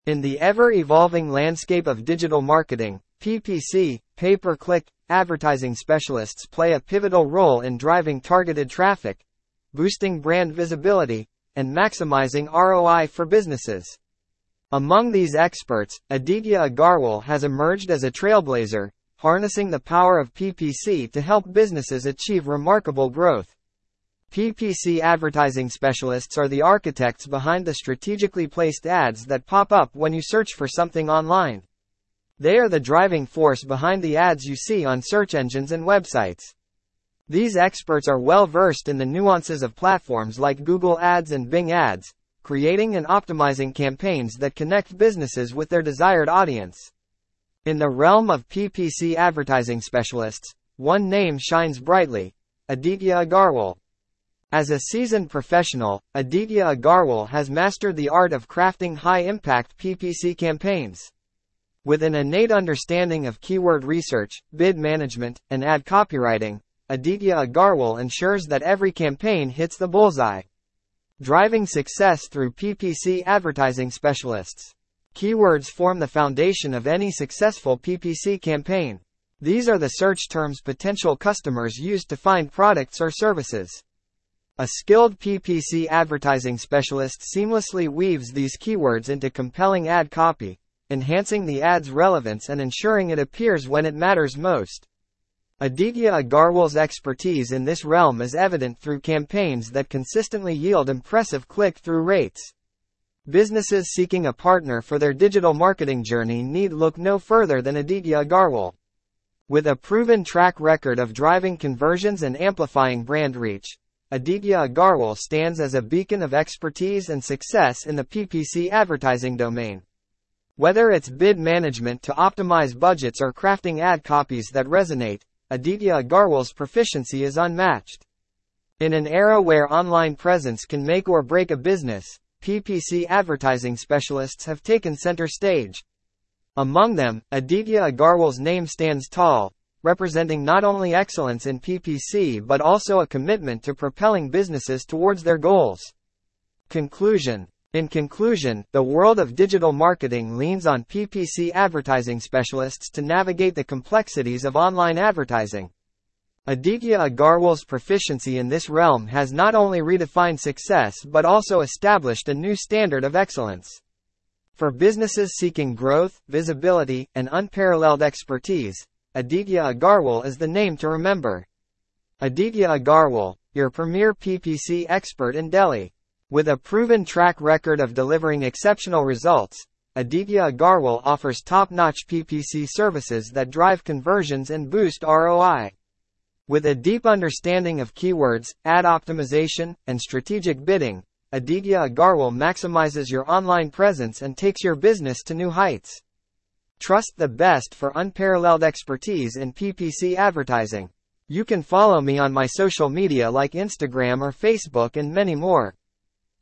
In the ever-evolving landscape of digital marketing, PPC, pay-per-click, advertising specialists play a pivotal role in driving targeted traffic, boosting brand visibility, and maximizing ROI for businesses. Among these experts, Aditya Agarwal has emerged as a trailblazer, harnessing the power of PPC to help businesses achieve remarkable growth. PPC advertising specialists are the architects behind the strategically placed ads that pop up when you search for something online. They are the driving force behind the ads you see on search engines and websites. These experts are well versed in the nuances of platforms like Google Ads and Bing Ads, creating and optimizing campaigns that connect businesses with their desired audience. In the realm of PPC advertising specialists, one name shines brightly: Aditya Agarwal. As a seasoned professional, Aditya Agarwal has mastered the art of crafting high-impact PPC campaigns. With an innate understanding of keyword research, bid management, and ad copywriting, Aditya Agarwal ensures that every campaign hits the bullseye. Driving success through PPC advertising specialists. Keywords form the foundation of any successful PPC campaign. These are the search terms potential customers use to find products or services. A skilled PPC advertising specialist seamlessly weaves these keywords into compelling ad copy, enhancing the ad's relevance and ensuring it appears when it matters most. Aditya Agarwal's expertise in this realm is evident through campaigns that consistently yield impressive click-through rates. Businesses seeking a partner for their digital marketing journey need look no further than Aditya Agarwal. With a proven track record of driving conversions and amplifying brand reach, Aditya Agarwal stands as a beacon of expertise and success in the PPC advertising domain. Whether it's bid management to optimize budgets or crafting ad copies that resonate, Aditya Agarwal's proficiency is unmatched. In an era where online presence can make or break a business, PPC advertising specialists have taken center stage. Among them, Aditya Agarwal's name stands tall, representing not only excellence in PPC but also a commitment to propelling businesses towards their goals. Conclusion. In conclusion, the world of digital marketing leans on PPC advertising specialists to navigate the complexities of online advertising. Aditya Agarwal's proficiency in this realm has not only redefined success but also established a new standard of excellence. For businesses seeking growth, visibility, and unparalleled expertise, Aditya Agarwal is the name to remember. Aditya Agarwal, your premier PPC expert in Delhi. With a proven track record of delivering exceptional results, Aditya Agarwal offers top-notch PPC services that drive conversions and boost ROI. With a deep understanding of keywords, ad optimization, and strategic bidding, Aditya Agarwal maximizes your online presence and takes your business to new heights. Trust the best for unparalleled expertise in PPC advertising. You can follow me on my social media like Instagram or Facebook and many more.